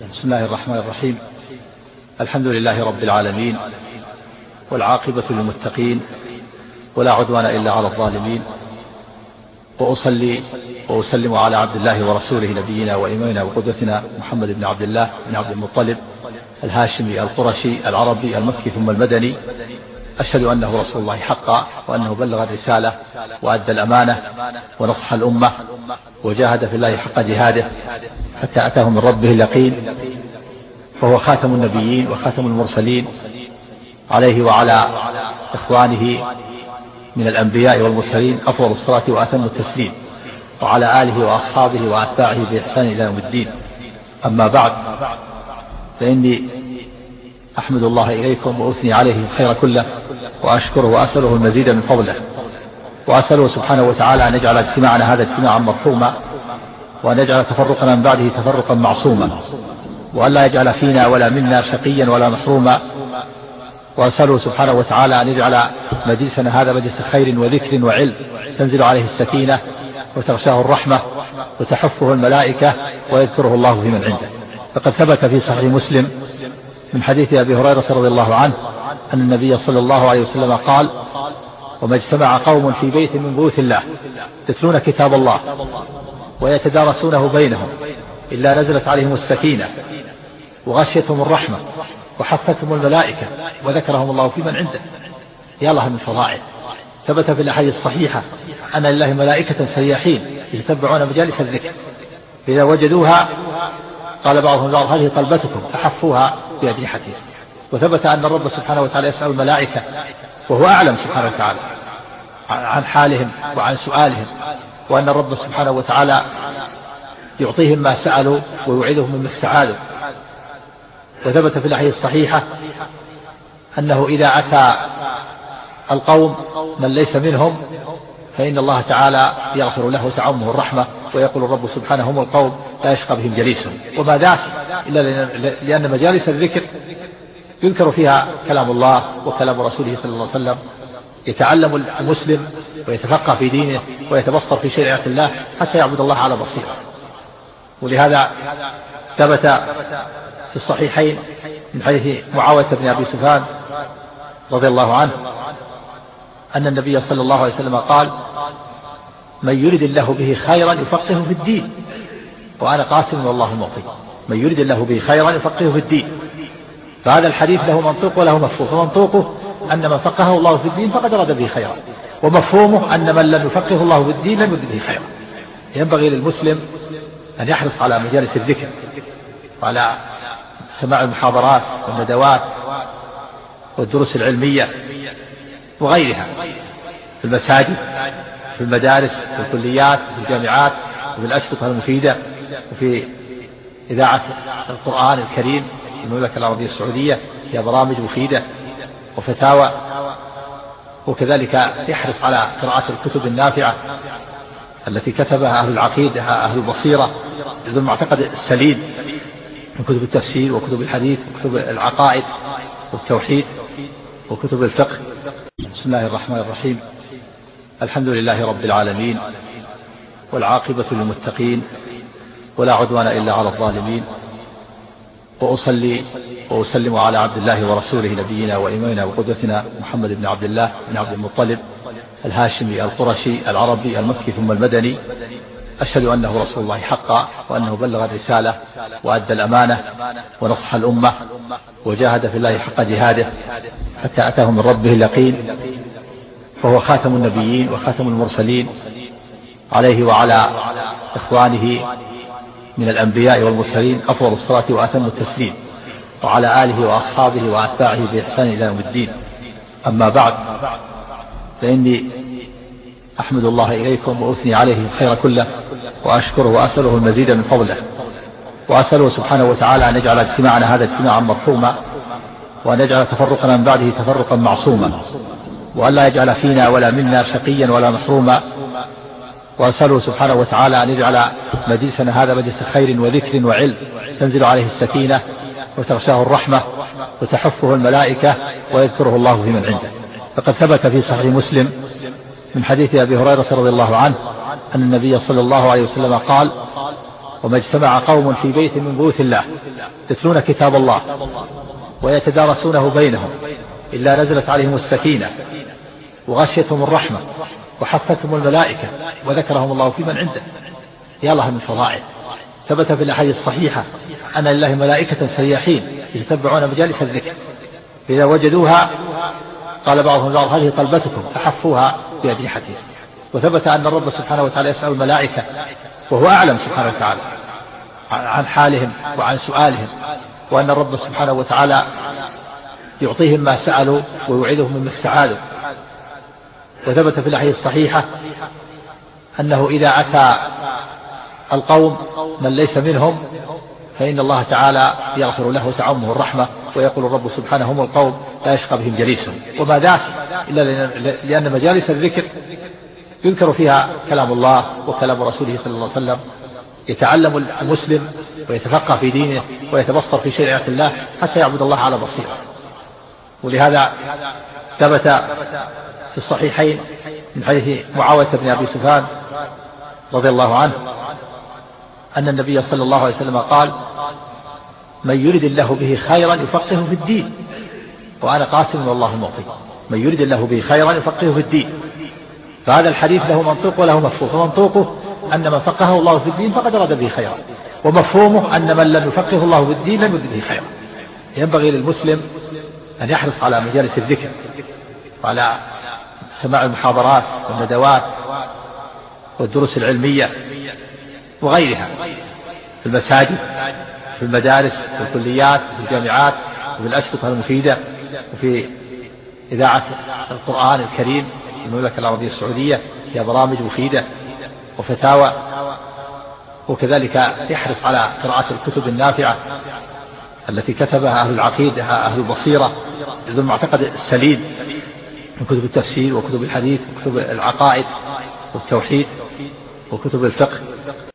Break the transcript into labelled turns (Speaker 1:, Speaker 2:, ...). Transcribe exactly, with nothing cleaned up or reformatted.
Speaker 1: بسم الله الرحمن الرحيم. الحمد لله رب العالمين، والعاقبة للمتقين، ولا عدوان إلا على الظالمين، وأصلي وأسلم على عبد الله ورسوله نبينا وإمامنا وقدوتنا محمد بن عبد الله بن عبد المطلب الهاشمي القرشي العربي المكي ثم المدني، أشهد أنه رسول الله حقا، وأنه بلغ الرسالة وأدى الأمانة ونصح الأمة وجاهد في الله حق جهاده حتى أتاه من ربه اليقين، فهو خاتم النبيين وخاتم المرسلين، عليه وعلى إخوانه من الأنبياء والمرسلين أفضل الصلاة وأتم التسليم، وعلى آله وأصحابه وأتباعه بإحسان إلى يوم الدين. أما بعد، فإني أحمد الله إليكم وأثني عليه الخير كله، وأشكره وأسأله المزيد من فضله، وأسأله سبحانه وتعالى أن يجعل اجتماعنا هذا اجتماعا مرحوما، وأن يجعل تفرقنا من بعده تفرقا معصوما، وأن لا يجعل فينا ولا منا شقيا ولا محروما، وأسأله سبحانه وتعالى أن يجعل مجلسنا هذا مجلس خير وذكر وعلم تنزل عليه السكينة وتغشاه الرحمة وتحفه الملائكة ويذكره الله في من عنده. فقد ثبت في صحيح مسلم من حديث أبي هريرة رضي الله عنه أن النبي صلى الله عليه وسلم قال: وما اجتمع قوم في بيت من بيوت الله يتلون كتاب الله ويتدارسونه بينهم إلا نزلت عليهم السكينة وغشيتهم الرحمة وحفتهم الملائكة وذكرهم الله في من عنده. يا الله من فضائل. ثبت في الأحاديث الصحيحة أن لله ملائكة سياحين يتبعون مجالس الذكر، إذا وجدوها قال بعضهم بعض: هذه طلبتكم، فحفوها بأجنحتهم. وثبت أن الرب سبحانه وتعالى يسأل الملائكة وهو أعلم سبحانه وتعالى عن حالهم وعن سؤالهم، وأن الرب سبحانه وتعالى يعطيهم ما سألوا ويوعدهم مما استعاذوا. وثبت في الأحاديث الصحيحة أنه إذا أتى القوم من ليس منهم فإن الله تعالى يغفر له وتعمه الرحمة، ويقول الرب سبحانه: هم القوم لا يشقى بهم جليسهم. وما ذاك إلا لأن مجالس الذكر يذكر فيها كلام الله وكلام رسوله صلى الله عليه وسلم، يتعلم المسلم ويتفقه في دينه ويتبصر في شريعة الله حتى يعبد الله على بصيرة. ولهذا ثبت في الصحيحين من حديث معاوية بن أبي سفيان رضي الله عنه أن النبي صلى الله عليه وسلم قال: من يرد الله به خيرا يفقهه في الدين، وأنا قاسم والله معطي. من يرد الله به خيرا يفقهه في الدين. فهذا الحديث له منطوق وله مفهوم. فمنطوقه أن من فقهه الله في الدين فقد أراد به خيرا، ومفهومه أن من لم يفقهه الله في الدين لم يرد به خيرا. ينبغي للمسلم أن يحرص على مجالس الذكر وعلى سماع المحاضرات والندوات والدروس العلمية وغيرها في المساجد، في المدارس، في الكليات، في الجامعات، وفي الأشرطة المفيدة، وفي إذاعة القرآن الكريم في المملكة العربية السعودية فيها برامج مفيدة وفتاوى. وكذلك يحرص على قراءة الكتب النافعة التي كتبها أهل العقيدة أهل البصيرة ذو المعتقد السليم، من كتب التفسير وكتب الحديث وكتب العقائد والتوحيد وكتب الفقه. بسم الله الرحمن الرحيم. الحمد لله رب العالمين، والعاقبة للمتقين، ولا عدوان إلا على الظالمين، وأصلي وأسلم على عبد الله ورسوله نبينا وإمامنا وقدوتنا محمد بن عبد الله بن عبد المطلب الهاشمي القرشي العربي المكي ثم المدني، أشهد أنه رسول الله حقا، وأنه بلغ الرسالة وأدى الأمانة ونصح الأمة وجاهد في الله حق جهاده حتى أتاه من ربه اليقين، فهو خاتم النبيين وخاتم المرسلين، عليه وعلى إخوانه من الأنبياء والمرسلين أفضل الصلاة وأتم التسليم، وعلى آله وأصحابه وأتباعه بإحسان إلى يوم الدين. أما بعد، فإني أحمد الله إليكم وأثني عليه الخير كله، وأشكره وأسأله المزيد من فضله، وأسأله سبحانه وتعالى أن يجعل اجتماعنا هذا اجتماعا مرحوما، وأن يجعل تفرقنا من بعده تفرقا معصوما، وأن لا يجعل فينا ولا منا شقيا ولا محروما. وأسأله سبحانه وتعالى أن يجعل مجلسنا هذا مجلس خير وذكر وعلم تنزل عليه السكينة وتغشاه الرحمة وتحفه الملائكة ويذكره الله في من عنده. فقد ثبت في صحيح مسلم من حديث أبي هريرة رضي الله عنه أن النبي صلى الله عليه وسلم قال: وما اجتمع قوم في بيت من بيوت الله يتلون كتاب الله ويتدارسونه بينهم إلا نزلت عليهم السكينة وغشيتهم الرحمة وحفتهم الملائكة وذكرهم الله في من عنده. يا الله من فضائل. ثبت في الأحاديث الصحيحة أن لله ملائكة سياحين يتبعون مجالس الذكر، إذا وجدوها قال بعضهم بعض هذه طلبتكم فحفوها بأجنحتهم. وثبت أن الرب سبحانه وتعالى يسأل الملائكة وهو أعلم سبحانه وتعالى عن حالهم وعن سؤالهم، وأن الرب سبحانه وتعالى يعطيهم ما سألوا ويوعدهم مما استعاذوا. وثبت في الأحاديث الصحيحة أنه إذا أتى القوم من ليس منهم فإن الله تعالى يغفر له وتعمه الرحمة، ويقول الرب سبحانه هم القوم لا يشقى بهم جليسهم. وما ذاك إلا لأن مجالس الذكر يذكر فيها كلام الله وكلام رسوله صلى الله عليه وسلم، يتعلم المسلم ويتفقه في دينه ويتبصر في شريعة الله حتى يعبد الله على بصيرة. ولهذا ثبت في الصحيحين من حديث معاوية بن أبي سفيان رضي الله عنه أن النبي صلى الله عليه وسلم قال: من يرد الله به خيرا يفقهه في الدين، وأنا قاسم والله المعطي. من يرد الله به خيرا يفقهه في الدين. فهذا الحديث له منطوق وله مفهوم، فمنطوقه أن من فقهه الله في الدين فقد أراد به خيرا، ومفهومه أن من لم يفقهه الله في الدين لم يرد به خيرا. ينبغي للمسلم أن يحرص على مجالس الذكر وعلى سماع المحاضرات والندوات والدروس العلمية وغيرها في المساجد في المدارس في الكليات في الجامعات وفي الأشرطة المفيدة وفي إذاعة القرآن الكريم في المملكة العربية السعودية فيها برامج مفيدة وفتاوى. وكذلك يحرص على قراءة الكتب النافعة التي كتبها أهل العقيدة أهل البصيرة ذو المعتقد السليم من كتب التفسير وكتب الحديث وكتب العقائد والتوحيد وكتب الفقه.